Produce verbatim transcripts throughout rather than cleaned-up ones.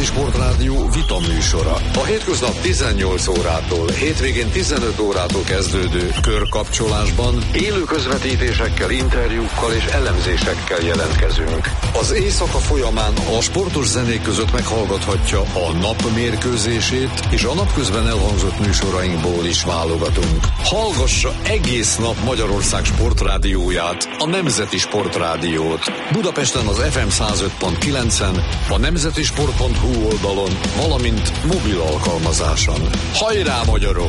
Sportrádió vita műsora. A hétköznap tizennyolc órától, hétvégén tizenöt órától kezdődő körkapcsolásban élő közvetítésekkel, interjúkkal és elemzésekkel jelentkezünk. Az éjszaka folyamán a sportos zenék között meghallgathatja a nap mérkőzését, és a napközben elhangzott műsorainkból is válogatunk. Hallgassa egész nap Magyarország sportrádióját, a Nemzeti Sportrádiót. Budapesten az ef em száz öt pont kilencen, a nemzeti sport pont hu oldalon, valamint mobil alkalmazáson. Hajrá, magyarok!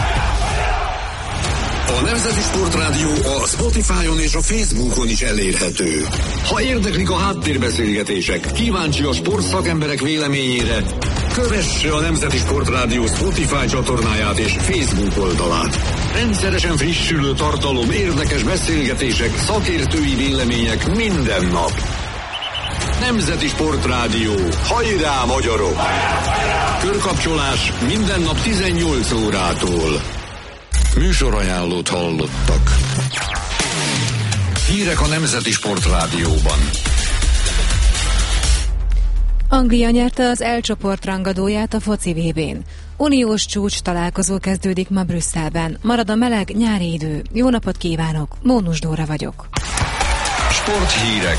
A Nemzeti Sportrádió a Spotify-on és a Facebookon is elérhető. Ha érdeklik a háttérbeszélgetések, kíváncsi a sportszakemberek véleményére, kövesse a Nemzeti Sportrádió Spotify csatornáját és Facebook oldalát. Rendszeresen frissülő tartalom, érdekes beszélgetések, szakértői vélemények minden nap. Nemzeti Sportrádió. Hajrá, magyarok! Körkapcsolás minden nap tizennyolc órától. Műsorajánlót hallottak. Hírek a Nemzeti Sportrádióban. Anglia nyerte az E csoport rangadóját a foci vé bén. Uniós csúcs találkozó kezdődik ma Brüsszelben. Marad a meleg nyári idő. Jó napot kívánok! Mónus Dóra vagyok. Sporthírek.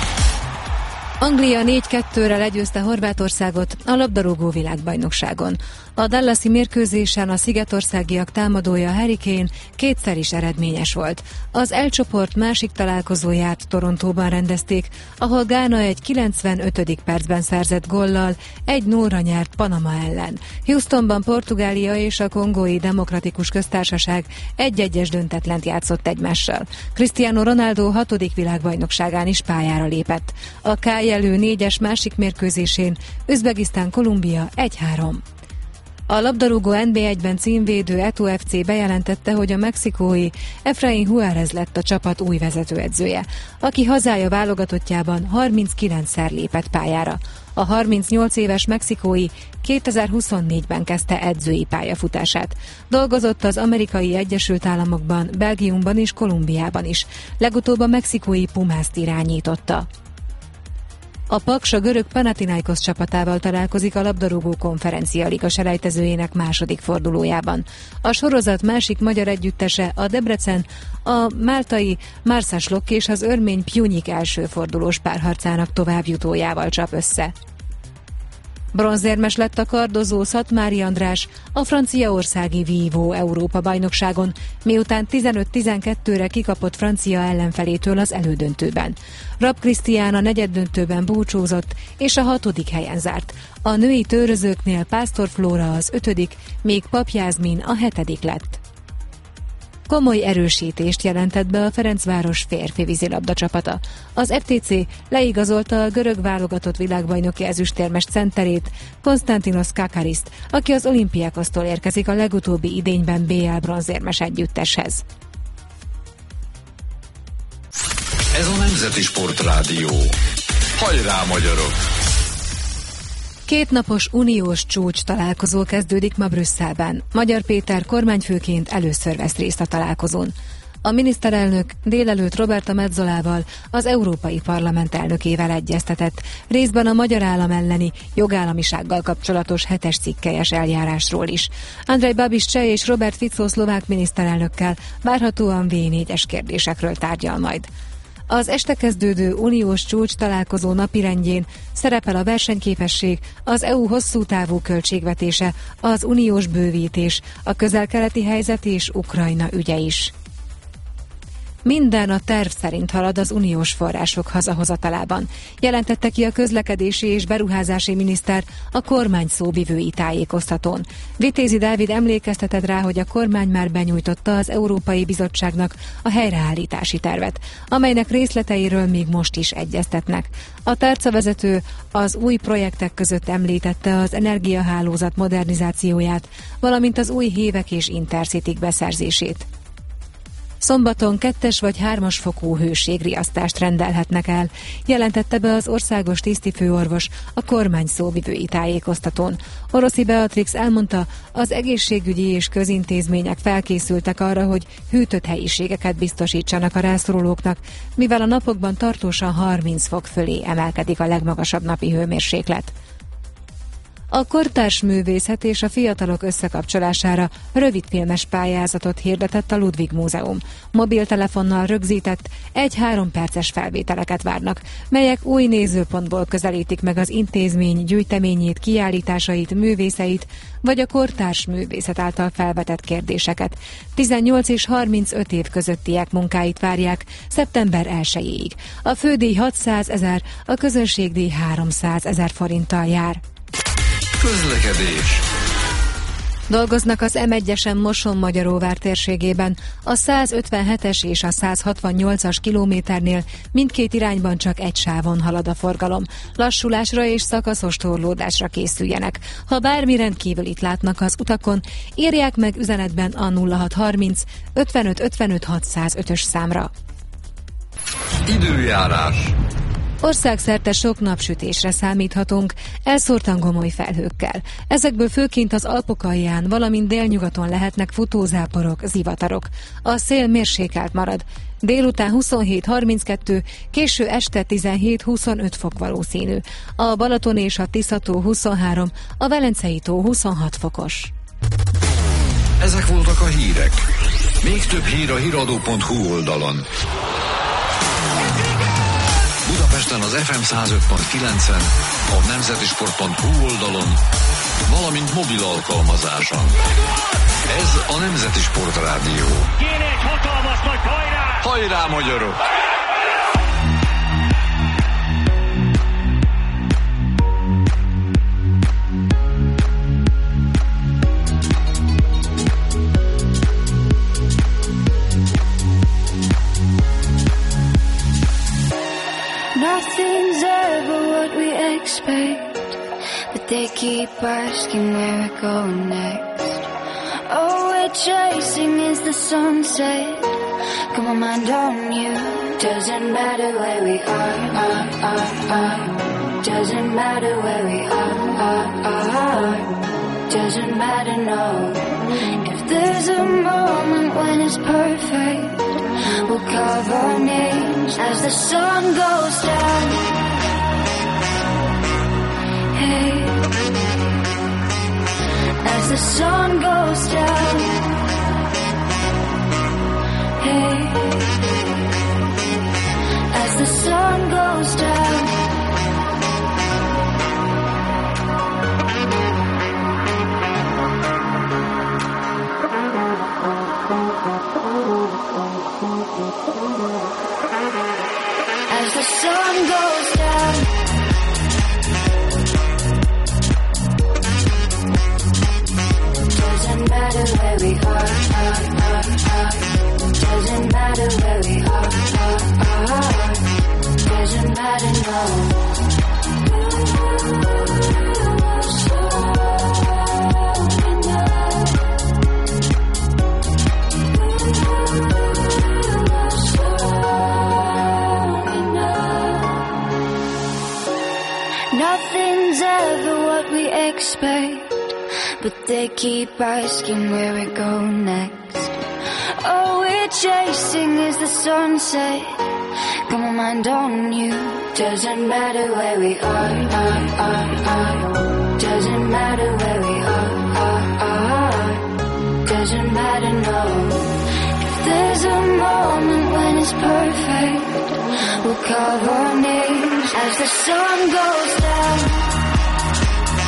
Anglia négy kettőre legyőzte Horvátországot a labdarúgó világbajnokságon. A dallasi mérkőzésen a szigetországiak támadója Harry Kane kétszer is eredményes volt. Az E csoport másik találkozóját Torontóban rendezték, ahol Gána egy kilencvenötödik percben szerzett góllal egy nullra nyert Panama ellen. Houstonban Portugália és a Kongói Demokratikus Köztársaság egy-egyes döntetlent játszott egymással. Cristiano Ronaldo hatodik világbajnokságán is pályára lépett. A K jelő négyes másik mérkőzésén Üzbegisztán-Kolumbia egy három. A labdarúgó en bé egyben címvédő Eto ef cé bejelentette, hogy a mexikói Efraín Juárez lett a csapat új vezetőedzője, aki hazája válogatottjában harminckilencszer lépett pályára. A harmincnyolc éves mexikói kétezer-huszonnégyben kezdte edzői pályafutását. Dolgozott az Amerikai Egyesült Államokban, Belgiumban és Kolumbiában is. Legutóbb a mexikói Pumászt irányította. A Paks a görög Panathinaikos csapatával találkozik a labdarúgó konferencia liga selejtezőjének második fordulójában. A sorozat másik magyar együttese, a Debrecen, a máltai Marsaslok és az örmény Pjunik első fordulós párharcának továbbjutójával csap össze. Bronzérmes lett a kardozó Szatmári András a franciaországi Vívó Európa-bajnokságon, miután tizenöt tizenkettőre kikapott francia ellenfelétől az elődöntőben. Rapp Krisztián a negyeddöntőben búcsúzott, és a hatodik helyen zárt. A női tőrözőknél Pásztor Flóra az ötödik, míg Pap Jászmin a hetedik lett. Komoly erősítést jelentett be a Ferencváros férfi vízilabda csapata. Az ef té cé leigazolta a görög válogatott világbajnoki ezüstérmes centerét, Konstantinos Kakariszt, aki az Olympiakosztól érkezik a legutóbbi idényben bé el bronzérmes együtteshez. Ez a Nemzeti Sportrádió. Hajrá, magyarok! Kétnapos uniós csúcs találkozó kezdődik ma Brüsszelben. Magyar Péter kormányfőként először vesz részt a találkozón. A miniszterelnök délelőtt Roberta Metzolával, az Európai Parlament elnökével egyeztetett, részben a magyar állam elleni jogállamisággal kapcsolatos hetes cikkelyes eljárásról is. Andrej Babiš cseh és Robert Fico szlovák miniszterelnökkel várhatóan vé négyes kérdésekről tárgyal majd. Az este kezdődő uniós csúcs találkozó napirendjén szerepel a versenyképesség, az é u hosszú távú költségvetése, az uniós bővítés, a közel-keleti helyzet és Ukrajna ügye is. Minden a terv szerint halad az uniós források hazahozatalában, jelentette ki a közlekedési és beruházási miniszter a kormány szóvivői tájékoztatón. Vitézi Dávid emlékeztetett rá, hogy a kormány már benyújtotta az Európai Bizottságnak a helyreállítási tervet, amelynek részleteiről még most is egyeztetnek. A tárcavezető az új projektek között említette az energiahálózat modernizációját, valamint az új hévek és intercityk beszerzését. Szombaton kettes vagy hármas fokú hőségriasztást rendelhetnek el, jelentette be az országos tisztifőorvos a kormány szóvivői tájékoztatón. Oroszi Beatrix elmondta, az egészségügyi és közintézmények felkészültek arra, hogy hűtött helyiségeket biztosítsanak a rászorulóknak, mivel a napokban tartósan harminc fok fölé emelkedik a legmagasabb napi hőmérséklet. A kortárs művészet és a fiatalok összekapcsolására rövidfilmes pályázatot hirdetett a Ludwig Múzeum. Mobiltelefonnal rögzített egy-három perces felvételeket várnak, melyek új nézőpontból közelítik meg az intézmény gyűjteményét, kiállításait, művészeit, vagy a kortárs művészet által felvetett kérdéseket. tizennyolc és harmincöt év közöttiek munkáit várják szeptember elsejéig. A fődíj hatszázezer, a közönségdíj háromszázezer forinttal jár. Közlekedés. Dolgoznak az em egyesen Moson-Magyaróvár térségében. A százötvenhetes és a százhatvannyolcas kilométernél mindkét irányban csak egy sávon halad a forgalom. Lassulásra és szakaszos torlódásra készüljenek. Ha bármi rendkívülit látnak az utakon, írják meg üzenetben a nulla hatszázharminc ötvenöt ötvenöt hatszázötös számra. Időjárás. Országszerte sok napsütésre számíthatunk, elszórtan gomoly felhőkkel. Ezekből főként az Alpok alján, valamint délnyugaton lehetnek futózáporok, zivatarok. A szél mérsékelt marad. Délután huszonhét harminckettő, késő este tizenhét huszonöt fok valószínű. A Balaton és a Tisza-tó huszonhárom, a Velencei tó huszonhat fokos. Ezek voltak a hírek. Még több hír a híradó pont hu oldalon. Budapesten az ef em száz öt pont kilencen, a nemzetisport pont hu oldalon, valamint mobil alkalmazáson. Ez a Nemzeti Sport Rádió. Kéne egy hatalmas nagy hajrá! Hajrá, magyarok! Nothing's ever what we expect, but they keep asking where we're going next. All we're chasing is the sunset. Come on, mind on you. Doesn't matter where we are, are, are, are. Doesn't matter where we are, are, are. Doesn't matter, no. If there's a moment when it's perfect, we'll carve our names as the sun goes down. Hey, as the sun goes down. Hey, as the sun goes down. As the sun goes down. Doesn't matter where we are, are, are, are. Doesn't matter where we are, are, are. Doesn't matter, no. Nothing's ever what we expect, but they keep asking where we go next. All we're chasing is the sunset. Come on, mind on you. Doesn't matter where we are, are, are, are. Doesn't matter where we are, are, are. Doesn't matter, no. If there's a moment when it's perfect, we'll carve our names as the sun goes down.